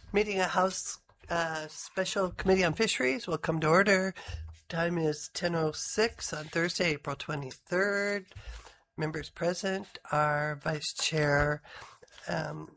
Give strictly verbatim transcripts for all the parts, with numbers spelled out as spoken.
Meeting of House uh, Special Committee on Fisheries will come to order. Time is ten oh six on Thursday, April twenty-third. Members present are Vice Chair. Um,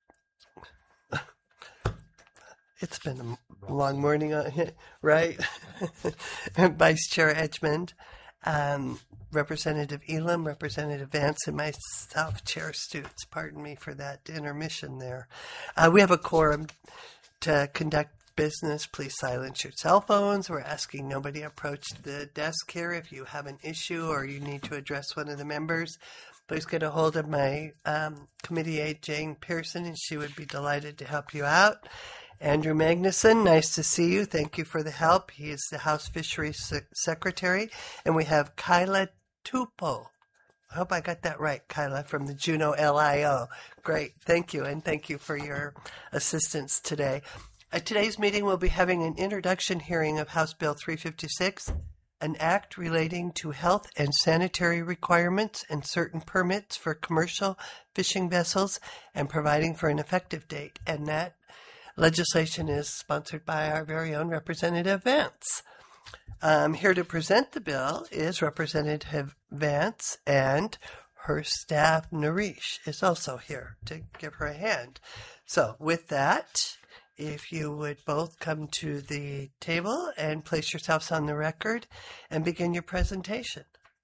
it's been a long morning, uh, right? Vice Chair Edgmond, um, Representative Elam, Representative Vance, and myself, Chair Stutes. Pardon me for that intermission there. Uh, we have a quorum to conduct business. Please silence your cell phones. We're asking nobody approach the desk here. If you have an issue or you need to address one of the members, please get a hold of my um, committee aide, Jane Pearson, and she would be delighted to help you out. Andrew Magnuson, nice to see you. Thank you for the help. He is the House Fisheries Se- Secretary. And we have Kyla Tupo. I hope I got that right, Kyla, from the Juneau L I O. Great. Thank you. And thank you for your assistance today. At today's meeting, we'll be having an introduction hearing of House Bill three fifty-six, an act relating to health and sanitary requirements and certain permits for commercial fishing vessels and providing for an effective date. And that legislation is sponsored by our very own Representative Vance. Um, here to present the bill is Representative Vance, and her staff, Nareesh, is also here to give her a hand. So with that, if you would both come to the table and place yourselves on the record and begin your presentation.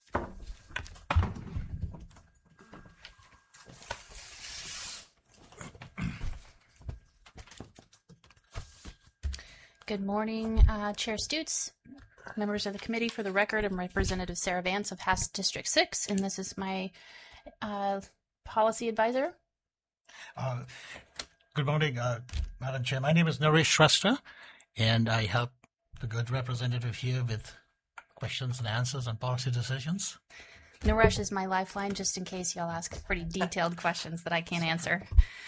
Good morning, uh, Chair Stutes, members of the committee. For the record, I'm Representative Sarah Vance of House District six, and this is my uh, policy advisor. Uh, good morning, uh, Madam Chair. My name is Nareesh Shrestha, and I help the good representative here with questions and answers on policy decisions. Naresh is my lifeline, just in case y'all ask pretty detailed questions that I can't answer.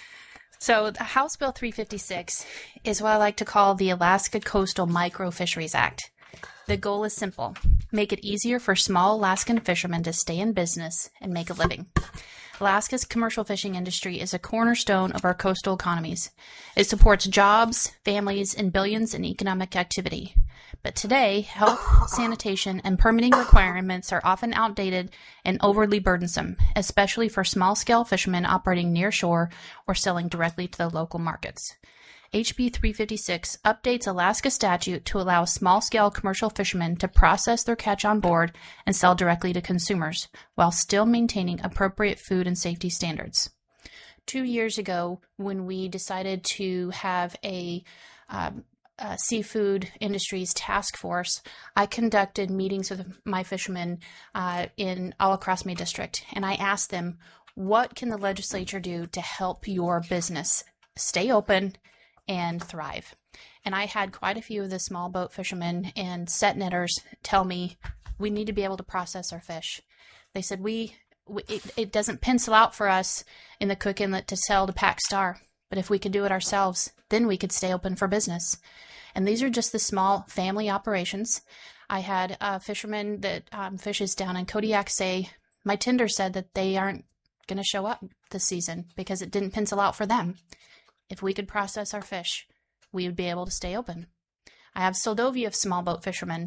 So the House Bill three fifty-six is what I like to call the Alaska Coastal Microfisheries Act. The goal is simple: make it easier for small Alaskan fishermen to stay in business and make a living. Alaska's commercial fishing industry is a cornerstone of our coastal economies. It supports jobs, families, and billions in economic activity. But today, health, sanitation, and permitting requirements are often outdated and overly burdensome, especially for small-scale fishermen operating near shore or selling directly to the local markets. H B three fifty-six updates Alaska statute to allow small-scale commercial fishermen to process their catch on board and sell directly to consumers, while still maintaining appropriate food and safety standards. Two years ago, when we decided to have a um, Uh, seafood industries task force, I conducted meetings with my fishermen uh, in all across my district, and I asked them, what can the legislature do to help your business stay open and thrive? And I had quite a few of the small boat fishermen and set netters tell me, we need to be able to process our fish. They said, we, we it, it doesn't pencil out for us in the Cook Inlet to sell to Pac Star. But if we could do it ourselves, then we could stay open for business. And these are just the small family operations. I had a fisherman that um, fishes down in Kodiak say, my tender said that they aren't going to show up this season because it didn't pencil out for them. If we could process our fish, we would be able to stay open. I have Soldovia of small boat fishermen,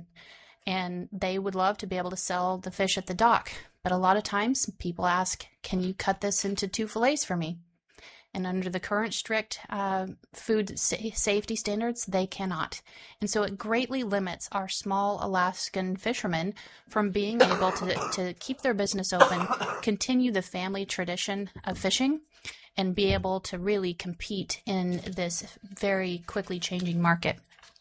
and they would love to be able to sell the fish at the dock. But a lot of times people ask, can you cut this into two fillets for me? And under the current strict uh, food sa- safety standards, they cannot. And so it greatly limits our small Alaskan fishermen from being able to, to keep their business open, continue the family tradition of fishing, and be able to really compete in this very quickly changing market.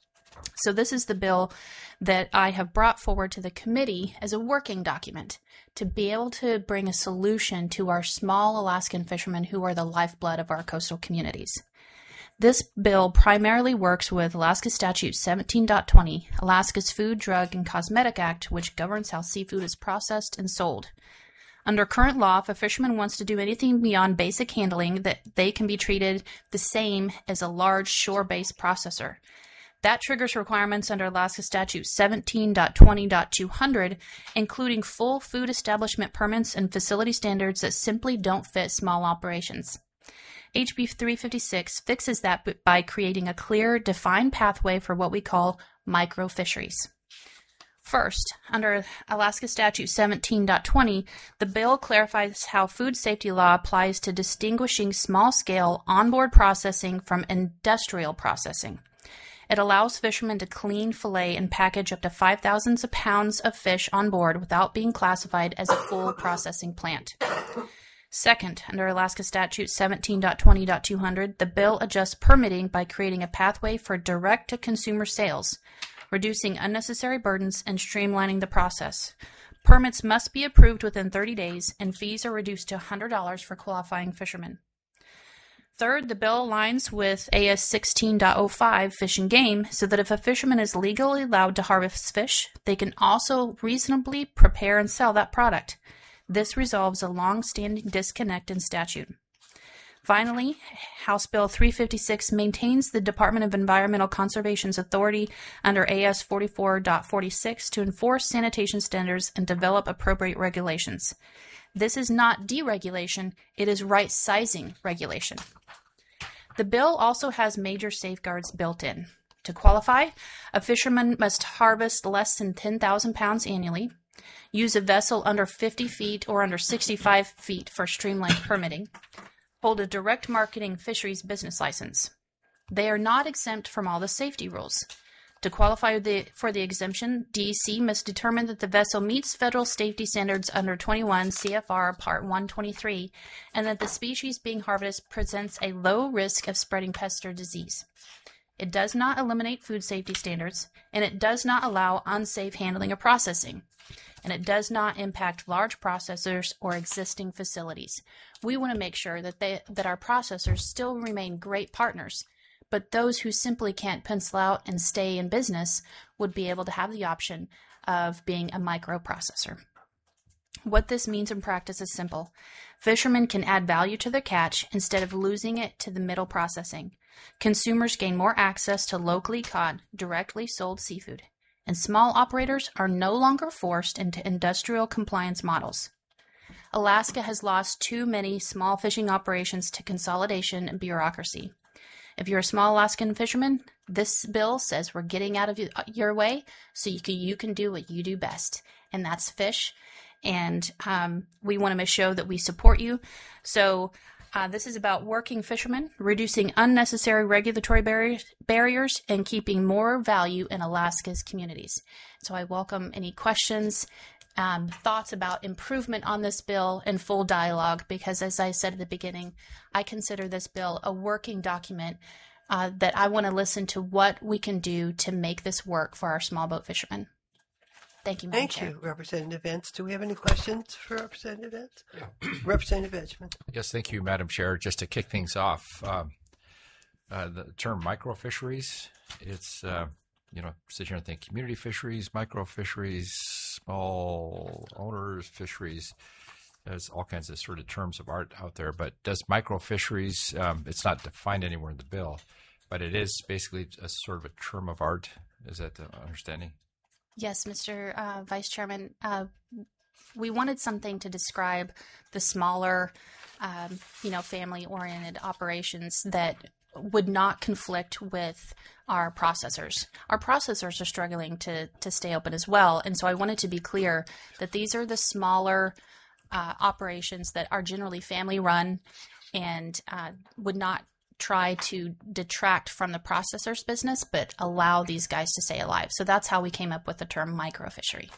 So this is the bill that I have brought forward to the committee as a working document to be able to bring a solution to our small Alaskan fishermen who are the lifeblood of our coastal communities. This bill primarily works with Alaska Statute seventeen point twenty, Alaska's Food, Drug, and Cosmetic Act, which governs how seafood is processed and sold. Under current law, if a fisherman wants to do anything beyond basic handling, that they can be treated the same as a large shore-based processor. That triggers requirements under Alaska Statute seventeen point twenty point two hundred, including full food establishment permits and facility standards that simply don't fit small operations. H B three fifty-six fixes that b- by creating a clear, defined pathway for what we call microfisheries. First, under Alaska Statute seventeen point twenty, the bill clarifies how food safety law applies to distinguishing small-scale onboard processing from industrial processing. It allows fishermen to clean, fillet, and package up to five thousand pounds of fish on board without being classified as a full processing plant. Second, under Alaska Statute seventeen point twenty point two hundred, the bill adjusts permitting by creating a pathway for direct-to-consumer sales, reducing unnecessary burdens and streamlining the process. Permits must be approved within thirty days, and fees are reduced to one hundred dollars for qualifying fishermen. Third, the bill aligns with A S sixteen point oh five Fish and Game so that if a fisherman is legally allowed to harvest fish, they can also reasonably prepare and sell that product. This resolves a long-standing disconnect in statute. Finally, House Bill three fifty-six maintains the Department of Environmental Conservation's authority under A S forty-four point forty-six to enforce sanitation standards and develop appropriate regulations. This is not deregulation, it is right-sizing regulation. The bill also has major safeguards built in. To qualify, a fisherman must harvest less than ten thousand pounds annually, use a vessel under fifty feet or under sixty-five feet for streamlined permitting, hold a direct marketing fisheries business license. They are not exempt from all the safety rules. To qualify the, for the exemption, D E C must determine that the vessel meets federal safety standards under twenty-one C F R Part one twenty-three and that the species being harvested presents a low risk of spreading pest or disease. It does not eliminate food safety standards, and it does not allow unsafe handling or processing, and it does not impact large processors or existing facilities. We want to make sure that they, that our processors still remain great partners, but those who simply can't pencil out and stay in business would be able to have the option of being a microprocessor. What this means in practice is simple. Fishermen can add value to their catch instead of losing it to the middle processing. Consumers gain more access to locally caught, directly sold seafood, and small operators are no longer forced into industrial compliance models. Alaska has lost too many small fishing operations to consolidation and bureaucracy. If you're a small Alaskan fisherman, this bill says we're getting out of your way so you can, you can do what you do best, and that's fish. And um, we want to show that we support you. So uh, this is about working fishermen, reducing unnecessary regulatory barriers, barriers, and keeping more value in Alaska's communities. So I welcome any questions, um, thoughts about improvement on this bill, and full dialogue, because as I said at the beginning, I consider this bill a working document uh, that I want to listen to what we can do to make this work for our small boat fishermen. Thank you, Madam Thank Chair. you, Representative Vance. Do we have any questions for Representative Vance? Yeah. Representative Edgman. Yes, thank you, Madam Chair. Just to kick things off, um, uh, the term microfisheries, it's, uh, you know, sit here and think community fisheries, microfisheries, small owners, fisheries. There's all kinds of sort of terms of art out there. But does microfisheries, um, it's not defined anywhere in the bill, but it is basically a sort of a term of art. Is that the understanding? Yes, Mister Uh, Vice Chairman. Uh, we wanted something to describe the smaller, um, you know, family-oriented operations that would not conflict with our processors. Our processors are struggling to to stay open as well, and so I wanted to be clear that these are the smaller uh, operations that are generally family-run and uh, would not try to detract from the processor's business, but allow these guys to stay alive. So that's how we came up with the term microfishery.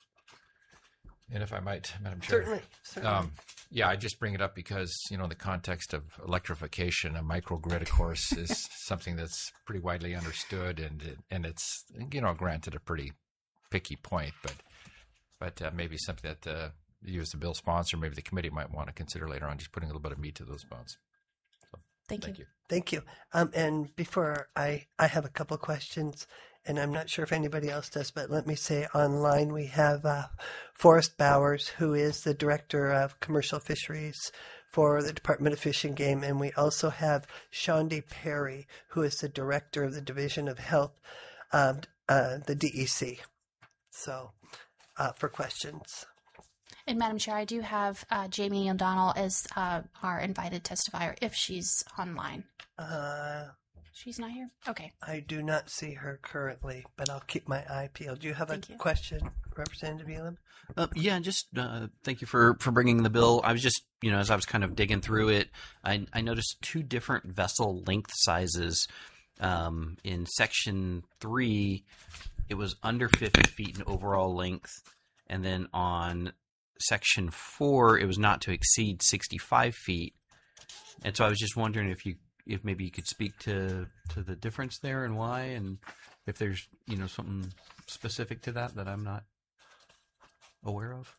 And if I might, Madam Chair. Certainly. certainly. Um, yeah, I just bring it up because, you know, in the context of electrification, a microgrid, of course, is something that's pretty widely understood, and it, and it's, you know, granted a pretty picky point, but but uh, maybe something that uh, you as the bill sponsor, maybe the committee might want to consider later on, just putting a little bit of meat to those bones. So, Thank, thank you. you. Thank you. Um, and before I, I have a couple of questions, and I'm not sure if anybody else does, but let me say online we have uh, Forrest Bowers, who is the Director of Commercial Fisheries for the Department of Fish and Game, and we also have Shondi Perry, who is the Director of the Division of Health, um, uh, the D E C. So, uh, for questions. And Madam Chair, I do have uh, Jamie O'Donnell as uh, our invited testifier if she's online. Uh, She's not here? Okay. I do not see her currently, but I'll keep my eye peeled. Do you have Thank a you. question, Representative Elam? Uh, yeah, just uh, thank you for, for bringing the bill. I was just, you know, as I was kind of digging through it, I, I noticed two different vessel length sizes. Um, in section three, it was under fifty feet in overall length. And then on section four, it was not to exceed sixty-five feet. And so I was just wondering if you, if maybe you could speak to, to the difference there and why, and if there's, you know, something specific to that that I'm not aware of.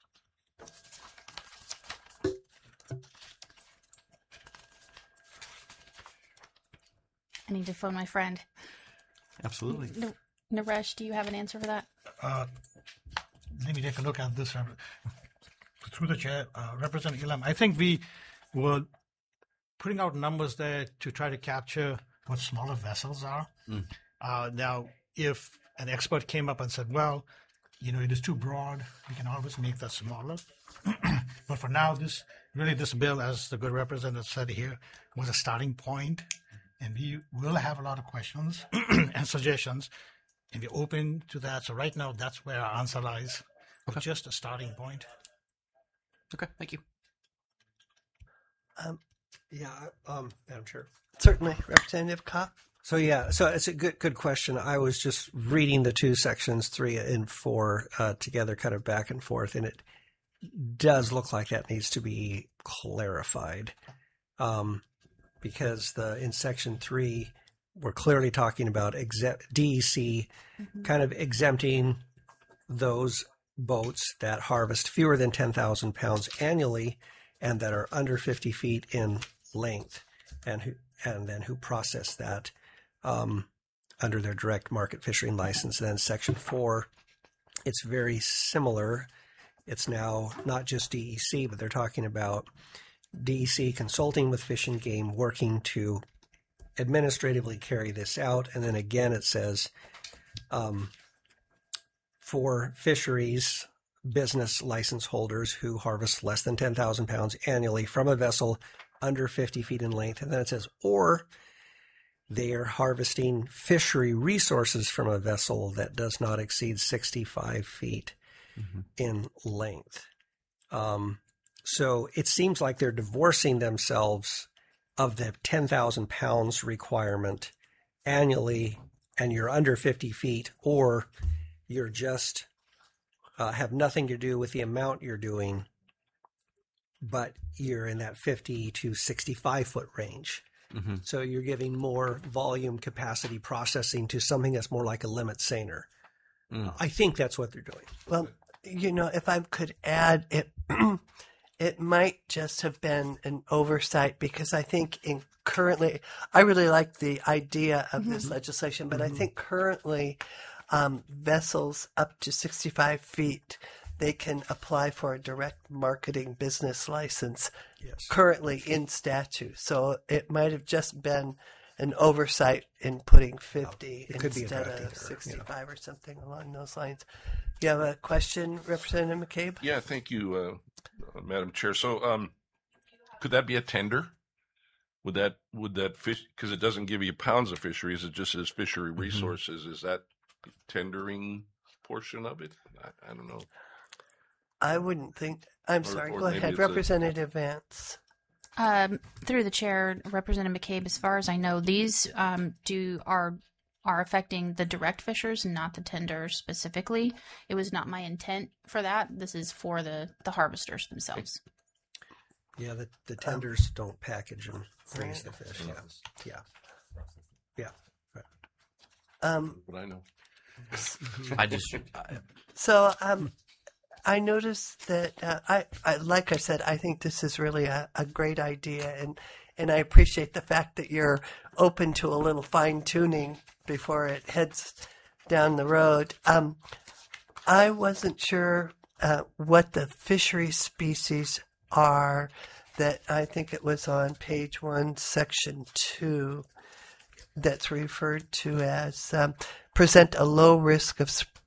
I need to phone my friend. Absolutely. N- Naresh, do you have an answer for that? Uh, let me take a look at this. Rep- Through the chair, uh, Representative Elam, I think we were putting out numbers there to try to capture what smaller vessels are. Mm. Uh, now, if an expert came up and said, well, you know, it is too broad, we can always make that smaller. But for now, this really, this bill, as the good representative said here, was a starting point, and we will have a lot of questions and suggestions, and we're open to that. So right now, that's where our answer lies. Okay. Just a starting point. Okay, thank you. Um, Yeah, um, Madam Chair. certainly, Representative Kopp. So yeah, so it's a good good question. I was just reading the two sections, three and four, uh, together, kind of back and forth, and it does look like that needs to be clarified, um, because the in section three we're clearly talking about exempt, D E C Mm-hmm. kind of exempting those boats that harvest fewer than ten thousand pounds annually and that are under fifty feet in length, and who and then who process that um, under their direct market fishing license. Then section four, it's very similar. It's now not just D E C, but they're talking about D E C consulting with Fish and Game, working to administratively carry this out. And then again, it says um, for fisheries business license holders who harvest less than ten thousand pounds annually from a vessel under fifty feet in length. And then it says, or they are harvesting fishery resources from a vessel that does not exceed sixty-five feet Mm-hmm. in length. Um, so it seems like they're divorcing themselves of the ten thousand pounds requirement annually, and you're under fifty feet, or you're just uh, have nothing to do with the amount you're doing, but you're in that fifty to sixty-five foot range. Mm-hmm. So you're giving more volume capacity processing to something that's more like a limit seiner. Mm. I think that's what they're doing. Well, you know, if I could add, it it might just have been an oversight, because I think in currently, I really like the idea of this legislation, but I think currently um, vessels up to sixty-five feet, they can apply for a direct marketing business license Yes. currently in statute. So it might have just been an oversight in putting fifty It could be a instead drafting of error, sixty-five or something along those lines. You have a question, Representative McCabe? Yeah, thank you, uh, uh, Madam Chair. So, um, could that be a tender? Would that would that fish, because it doesn't give you pounds of fisheries, it just says fishery resources. Is that tendering portion of it? I, I don't know. I wouldn't think. I'm Or- sorry. or Go maybe ahead, it's a- Representative Vance. Um, through the chair, Representative McCabe, as far as I know, these um, do are are affecting the direct fishers, not the tenders specifically. It was not my intent for that. This is for the, the harvesters themselves. Yeah, the, the tenders don't package and freeze the fish. Yeah. Yeah. Yeah. Um, But I know. I just, I, so um, I noticed that uh, I, I, like I said, I think this is really a, a great idea, and and I appreciate the fact that you're open to a little fine tuning before it heads down the road. Um, I wasn't sure uh, what the fishery species are that I think it was on page one, section two, that's referred to as um, present a low risk of sp-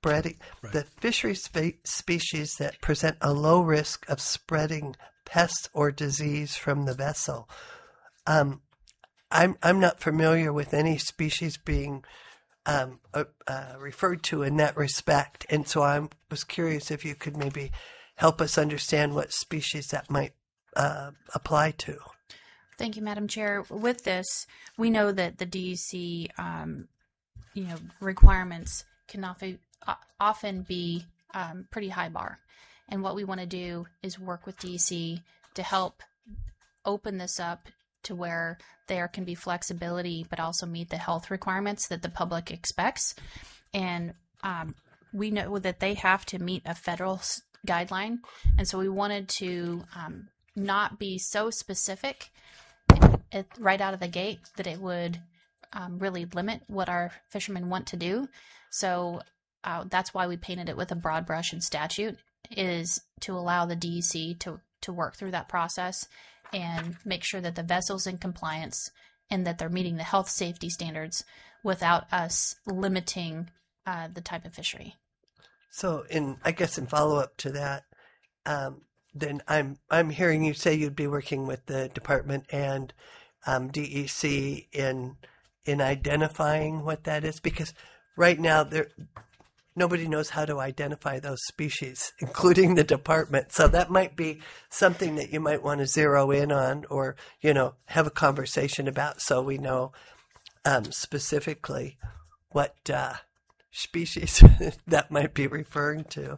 spreading the fishery spe- species that present a low risk of spreading pests or disease from the vessel. Um, I'm I'm not familiar with any species being um, uh, uh, referred to in that respect, and so I was curious if you could maybe help us understand what species that might uh, apply to. Thank you, Madam Chair. With this, we know that the D E C, um, you know, requirements can often, often be um, pretty high bar. And what we want to do is work with D E C to help open this up to where there can be flexibility, but also meet the health requirements that the public expects. And um, we know that they have to meet a federal s- guideline. And so we wanted to um, not be so specific It, right out of the gate that it would um, really limit what our fishermen want to do. So uh, that's why we painted it with a broad brush in statute, is to allow the D E C to, to work through that process and make sure that the vessel's in compliance and that they're meeting the health safety standards without us limiting uh, the type of fishery. So, in I guess in follow up to that, um, then I'm I'm hearing you say you'd be working with the department and um, D E C in in identifying what that is, because right now there nobody knows how to identify those species, including the department. So that might be something that you might want to zero in on, or you know, have a conversation about, so we know um, specifically what uh, species that might be referring to.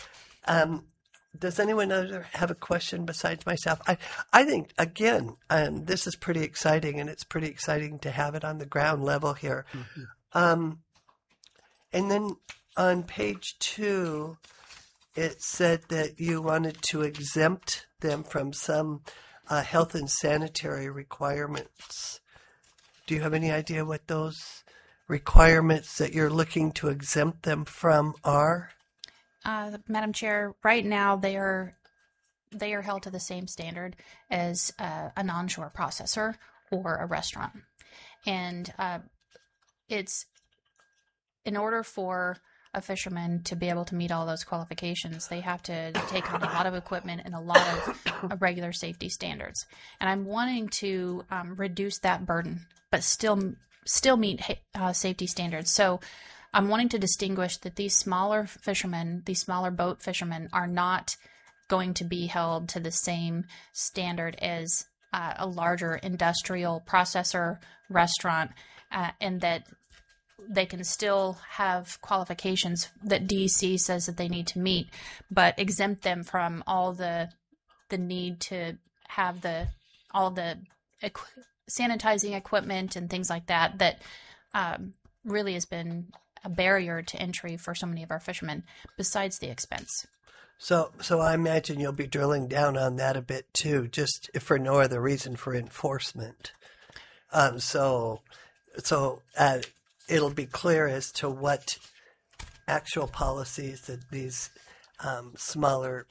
Um, Does anyone other have a question besides myself? I, I think, again, um, this is pretty exciting, and it's pretty exciting to have it on the ground level here. Mm-hmm. Um, and then on page two, it said that you wanted to exempt them from some uh, health and sanitary requirements. Do you have any idea what those requirements that you're looking to exempt them from are? Uh, Madam Chair, right now they are they are held to the same standard as uh, an onshore processor or a restaurant, and uh, it's in order for a fisherman to be able to meet all those qualifications, they have to take on a lot of equipment and a lot of uh, regular safety standards. And I'm wanting to um, reduce that burden, but still still meet uh, safety standards. So I'm wanting to distinguish that these smaller fishermen, these smaller boat fishermen, are not going to be held to the same standard as uh, a larger industrial processor restaurant, uh, and that they can still have qualifications that D E C says that they need to meet, but exempt them from all the the need to have the all the equ- sanitizing equipment and things like that that um, really has been a barrier to entry for so many of our fishermen, besides the expense. So, so I imagine you'll be drilling down on that a bit too, just if for no other reason, for enforcement. Um, so, so uh, it'll be clear as to what actual policies that these um, smaller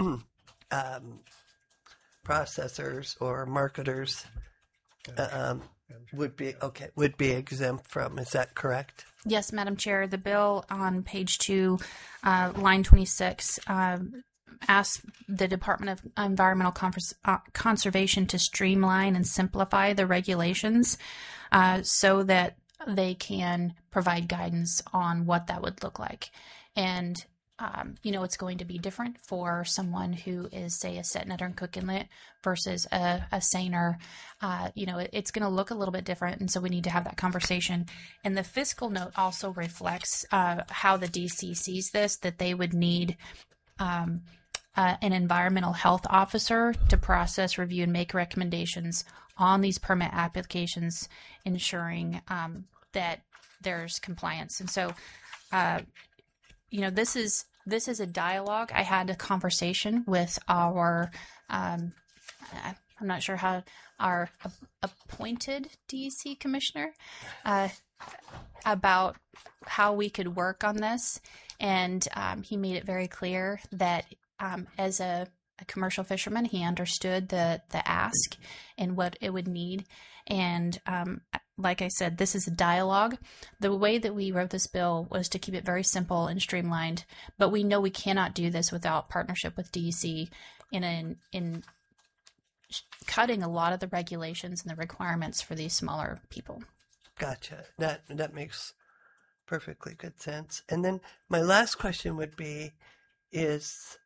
um, processors or marketers um, would be okay would be exempt from. Is that correct? Yes, Madam Chair. The bill on page two, uh, line twenty-six, uh, asks the Department of Environmental Convers- uh, Conservation to streamline and simplify the regulations uh, so that they can provide guidance on what that would look like. And Um, you know, it's going to be different for someone who is, say, a set netter and cook inlet versus a, a seiner. Uh, you know, it, it's going to look a little bit different, and so we need to have that conversation. And the fiscal note also reflects uh, how the D C sees this, that they would need um, uh, an environmental health officer to process, review, and make recommendations on these permit applications, ensuring um, that there's compliance. And so, uh, you know, this is this is a dialogue. I had a conversation with our, um, I'm not sure how, our appointed D E C commissioner uh, about how we could work on this. And um, he made it very clear that um, as a, a commercial fisherman, he understood the, the ask and what it would need. And um, like I said, this is a dialogue. The way that we wrote this bill was to keep it very simple and streamlined, but we know we cannot do this without partnership with D E C in an, in cutting a lot of the regulations and the requirements for these smaller people. Gotcha. That that makes perfectly good sense. And then my last question would be, is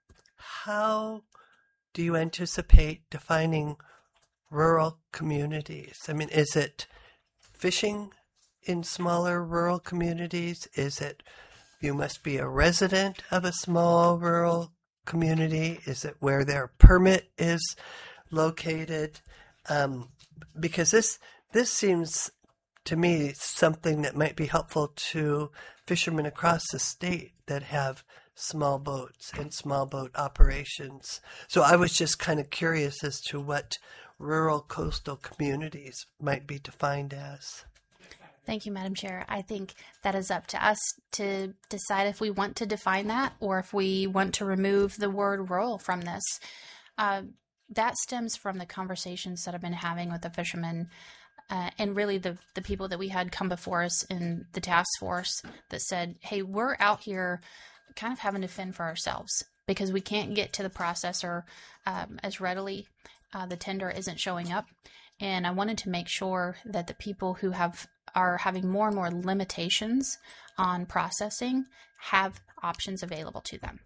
how do you anticipate defining rural communities? I mean, is it fishing in smaller rural communities? Is it you must be a resident of a small rural community? Is it where their permit is located? Um, because this this seems to me something that might be helpful to fishermen across the state that have small boats and small boat operations. So I was just kind of curious as to what rural coastal communities might be defined as. Thank you, Madam Chair. I think that is up to us to decide if we want to define that or if we want to remove the word rural from this. Uh, that stems from the conversations that I've been having with the fishermen uh, and really the, the people that we had come before us in the task force that said, hey, we're out here kind of having to fend for ourselves because we can't get to the processor um, as readily. Uh, the tender isn't showing up. And I wanted to make sure that the people who have are having more and more limitations on processing have options available to them.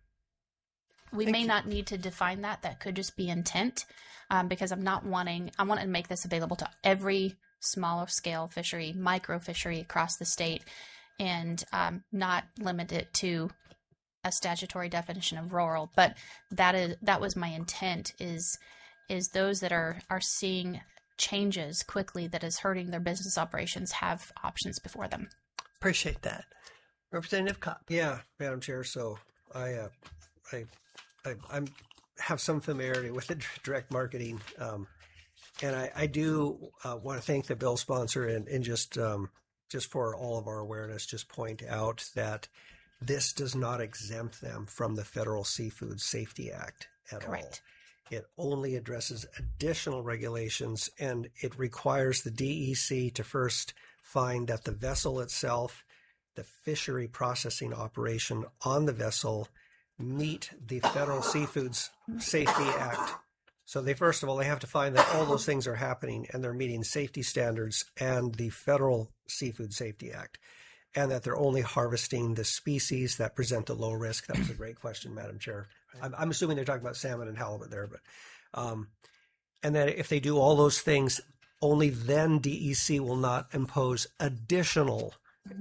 We Thank may you. not need to define that. That could just be intent um, because I'm not wanting, I want to make this available to every smaller scale fishery, micro fishery across the state and um, not limit it to a statutory definition of rural. But that is that was my intent is is those that are, are seeing changes quickly that is hurting their business operations have options before them. Appreciate that. Representative Kopp. Yeah, Madam Chair. So I, uh, I, I, I'm have some familiarity with the direct marketing, um, and I, I do uh, want to thank the bill sponsor and, and just um, just for all of our awareness, just point out that this does not exempt them from the Federal Seafood Safety Act at Correct. all. It only addresses additional regulations, and it requires the D E C to first find that the vessel itself, the fishery processing operation on the vessel, meet the Federal Seafood Safety Act. So they, first of all, they have to find that all those things are happening and they're meeting safety standards and the Federal Seafood Safety Act, and that they're only harvesting the species that present a low risk. That was a great question, Madam Chair. I'm, I'm assuming they're talking about salmon and halibut there, but um, and then if they do all those things, only then D E C will not impose additional.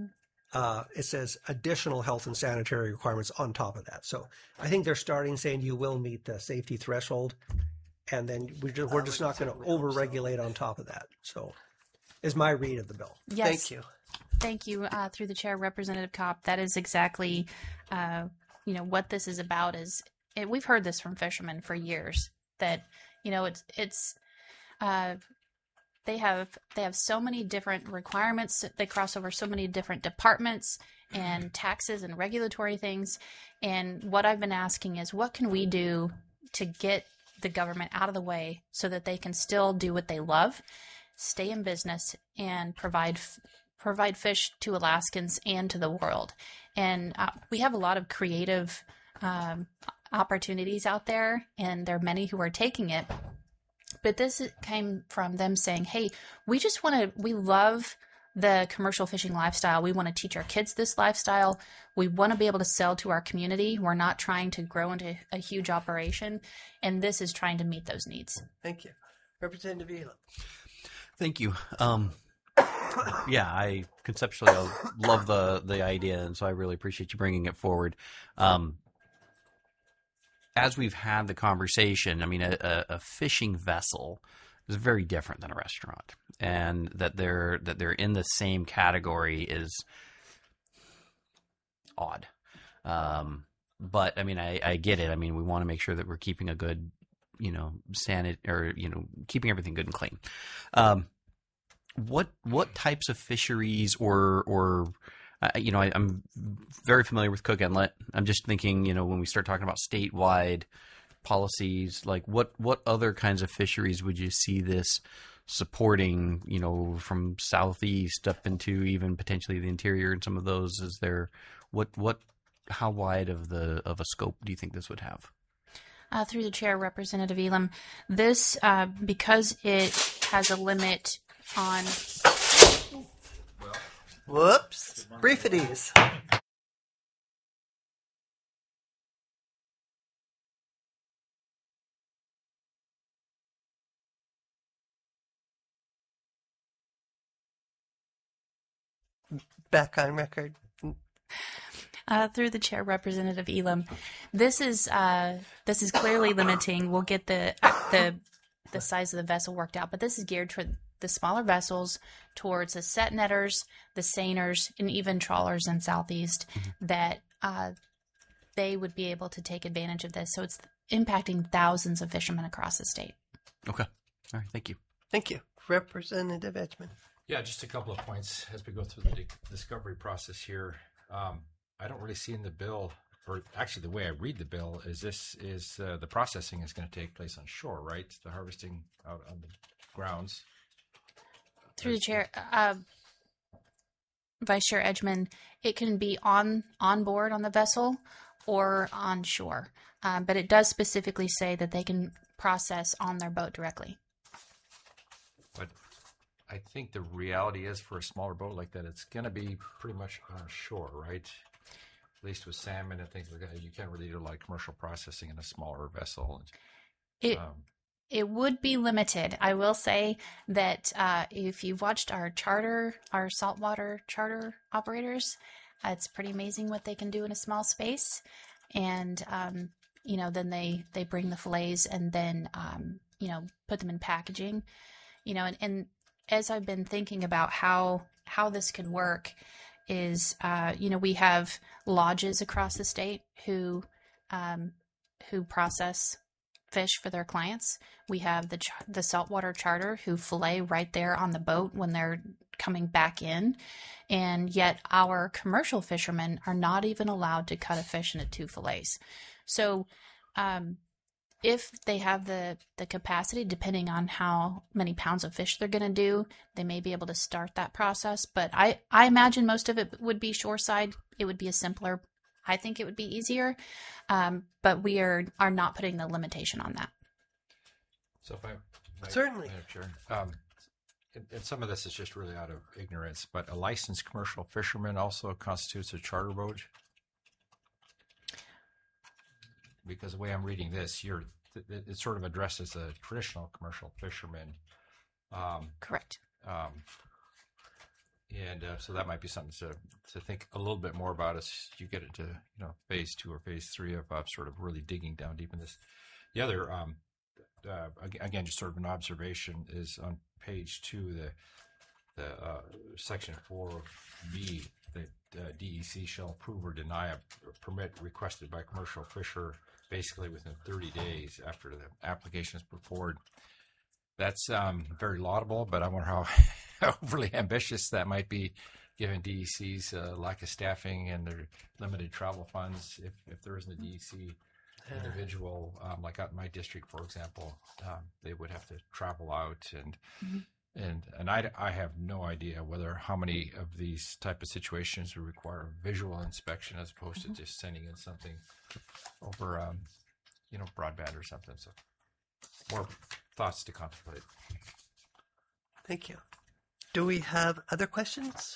Uh, it says additional health and sanitary requirements on top of that. So I think they're starting saying you will meet the safety threshold, and then we just, we're just not going to over-regulate on top of that. So is my read of the bill. Yes. Thank you. Thank you, uh, through the chair, Representative Kopp. That is exactly, uh, you know, what this is about. Is it, we've heard this from fishermen for years that, you know, it's it's uh, they have they have so many different requirements. They cross over so many different departments and taxes and regulatory things. And what I've been asking is, what can we do to get the government out of the way so that they can still do what they love, stay in business, and provide provide fish to Alaskans and to the world. And uh, we have a lot of creative um, opportunities out there, and there are many who are taking it. But this came from them saying, hey, we just want to, we love the commercial fishing lifestyle. We want to teach our kids this lifestyle. We want to be able to sell to our community. We're not trying to grow into a huge operation. And this is trying to meet those needs. Thank you. Representative Elam. Thank you. Um, yeah, I conceptually love the the idea, and so I really appreciate you bringing it forward. Um, as we've had the conversation, I mean, a, a fishing vessel is very different than a restaurant, and that they're that they're in the same category is odd. Um, but I mean, I, I get it. I mean, we want to make sure that we're keeping a good, you know, sanit or you know, keeping everything good and clean. Um, What what types of fisheries or or uh, you know I, I'm very familiar with Cook Inlet. I'm just thinking, you know, when we start talking about statewide policies, like what what other kinds of fisheries would you see this supporting, you know, from southeast up into even potentially the interior and some of those? Is there what what how wide of the of a scope do you think this would have? Uh, through the chair, Representative Elam, this uh, because it has a limit on. Whoops. Briefities. Back on record. Uh, through the chair, Representative Elam, this is uh, this is clearly limiting. We'll get the the the size of the vessel worked out, but this is geared toward the smaller vessels, towards the set netters, the seiners, and even trawlers in Southeast that uh, they would be able to take advantage of this. So it's impacting thousands of fishermen across the state. Okay. All right. Thank you. Thank you. Representative Edgman. Yeah, just a couple of points as we go through the di- discovery process here. Um, I don't really see in the bill, or actually the way I read the bill, is this is uh, the processing is going to take place on shore, right? The harvesting out on the grounds. Through the chair, uh, Vice Chair Edgman, it can be on on board on the vessel or on shore, um, but it does specifically say that they can process on their boat directly. But I think the reality is for a smaller boat like that, it's going to be pretty much on shore, right? At least with salmon and things like that, you can't really do like commercial processing in a smaller vessel. It Um, it would be limited. I will say that uh, if you've watched our charter, our saltwater charter operators, uh, it's pretty amazing what they can do in a small space. And um, you know, then they they bring the fillets and then um, you know, put them in packaging. You know, and, and as I've been thinking about how how this could work, is uh, you know, we have lodges across the state who um, who process fish for their clients. We have the ch- the saltwater charter who fillet right there on the boat when they're coming back in, and yet our commercial fishermen are not even allowed to cut a fish into two fillets. So um, if they have the, the capacity, depending on how many pounds of fish they're going to do, they may be able to start that process. But I, I imagine most of it would be shoreside. It would be a simpler, I think it would be easier. Um, but we are, are not putting the limitation on that. So if I, if I Certainly. Madam Chair, um, and, and some of this is just really out of ignorance, but a licensed commercial fisherman also constitutes a charter boat. Because the way I'm reading this, you're it, it sort of addresses a traditional commercial fisherman. Um, Correct. um, and uh, so that might be something to to think a little bit more about as you get into you know phase two or phase three of uh, sort of really digging down deep in this. The other, um, uh, again, just sort of an observation is on page two, the the uh, section four B, that uh, D E C shall approve or deny a permit requested by commercial fisher, basically within thirty days after the application is put forward. That's um, very laudable, but I wonder how overly ambitious that might be, given D E C's uh, lack of staffing and their limited travel funds. If if there isn't a D E C individual, um, like out in my district, for example, um, they would have to travel out and. Mm-hmm. And and I, I have no idea whether how many of these type of situations would require visual inspection as opposed mm-hmm. to just sending in something over, um, you know, broadband or something. So more thoughts to contemplate. Thank you. Do we have other questions?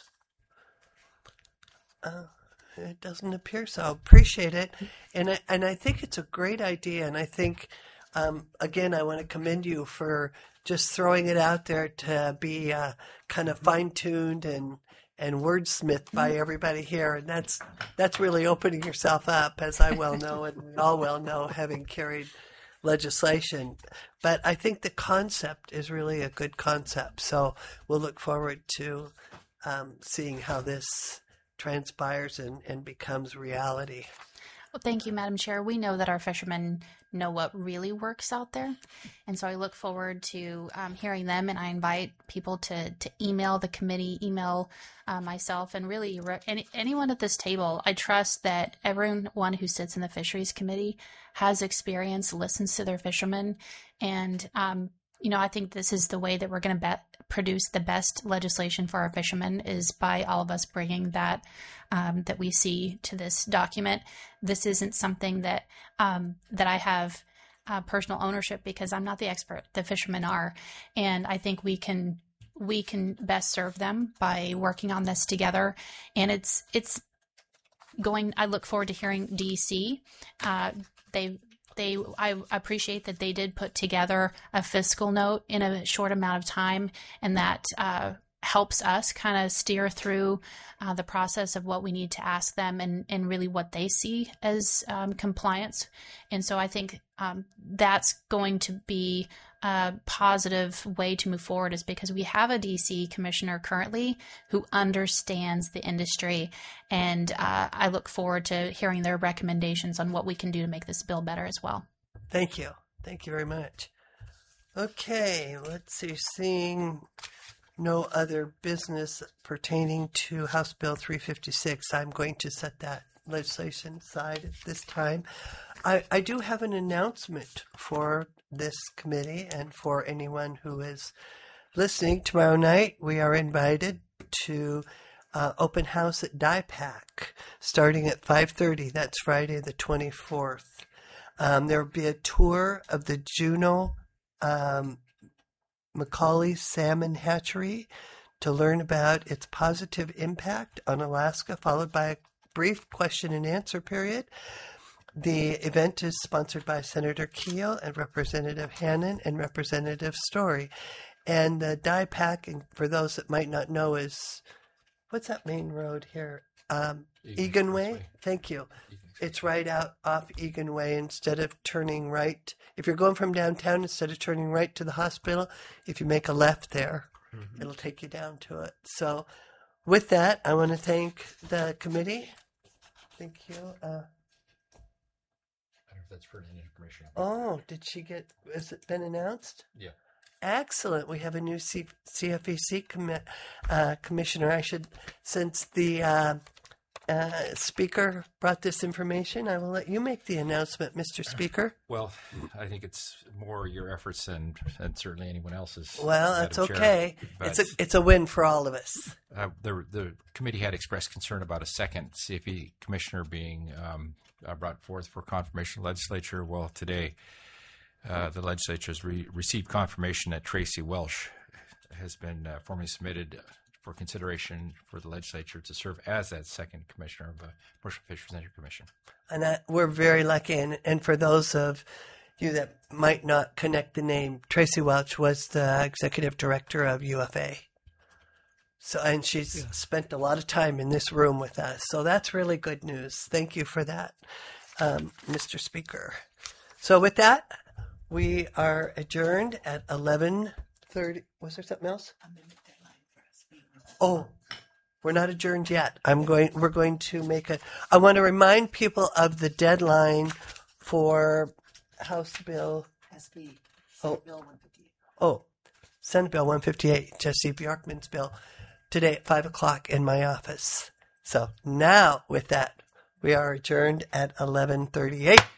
Uh, it doesn't appear so. Appreciate it. And I, and I think it's a great idea. And I think, um, again, I want to commend you for just throwing it out there to be uh, kind of fine-tuned and and wordsmithed by everybody here, and that's that's really opening yourself up, as I well know, and we all well know, having carried legislation. But I think the concept is really a good concept, so we'll look forward to um, seeing how this transpires and, and becomes reality. Well, thank you, Madam Chair. We know that our fishermen know what really works out there. And so I look forward to um, hearing them, and I invite people to, to email the committee, email uh, myself, and really re- any, anyone at this table. I trust that everyone who sits in the Fisheries Committee has experience, listens to their fishermen, and um, you know, I think this is the way that we're going to be- produce the best legislation for our fishermen is by all of us bringing that um, that we see to this document. This isn't something that um, that I have uh, personal ownership because I'm not the expert. The fishermen are, and I think we can we can best serve them by working on this together. And it's it's going. I look forward to hearing D E C. Uh, they. They, I appreciate that they did put together a fiscal note in a short amount of time, and that uh, helps us kind of steer through uh, the process of what we need to ask them and, and really what they see as um, compliance. And so I think um, that's going to be a positive way to move forward, is because we have a D C commissioner currently who understands the industry. And uh, I look forward to hearing their recommendations on what we can do to make this bill better as well. Thank you. Thank you very much. Okay, let's see. Seeing no other business pertaining to House Bill three fifty-six, I'm going to set that legislation aside at this time. I, I do have an announcement for this committee and for anyone who is listening. Tomorrow night, we are invited to uh, open house at D I PAC starting at five thirty. That's Friday the twenty-fourth. Um, there will be a tour of the Juneau um, Macaulay Salmon Hatchery to learn about its positive impact on Alaska, followed by a brief question and answer period. The event is sponsored by Senator Keel and Representative Hannan and Representative Story. And the D I PAC, and for those that might not know, is, what's that main road here? Um, Egan, Egan Way? Way? Thank you. Egan. It's right out off Egan Way. Instead of turning right, if you're going from downtown, instead of turning right to the hospital, if you make a left there, mm-hmm. it'll take you down to it. So with that, I want to thank the committee. Thank you. Uh, That's for the commission. Oh, did she get, has it been announced? Yeah. Excellent. We have a new C- CFEC commi- uh, commissioner. I should, since the uh, uh, speaker brought this information, I will let you make the announcement, Mister Speaker. Well, I think it's more your efforts than, than certainly anyone else's. Well, that's okay. It's a, it's a win for all of us. Uh, the, the committee had expressed concern about a second C F E commissioner being um, Uh, brought forth for confirmation legislature. Well, today uh, the legislature has re- received confirmation that Tracy Welsh has been uh, formally submitted for consideration for the legislature to serve as that second commissioner of the Bushel Fisheries Energy Commission. And I, we're very lucky. And, and for those of you that might not connect the name, Tracy Welch was the executive director of U F A. So, and she's yeah. spent a lot of time in this room with us. So that's really good news. Thank you for that, um, Mister Speaker. So with that, we are adjourned at eleven thirty. Was there something else? Oh, we're not adjourned yet. I'm going. We're going to make a. I want to remind people of the deadline for House Bill. S B. Oh, Bill one fifty-eight. Oh, Senate Bill one fifty-eight. Jesse Bjorkman's bill. Today at five o'clock in my office. So now, with that, we are adjourned at eleven thirty-eight.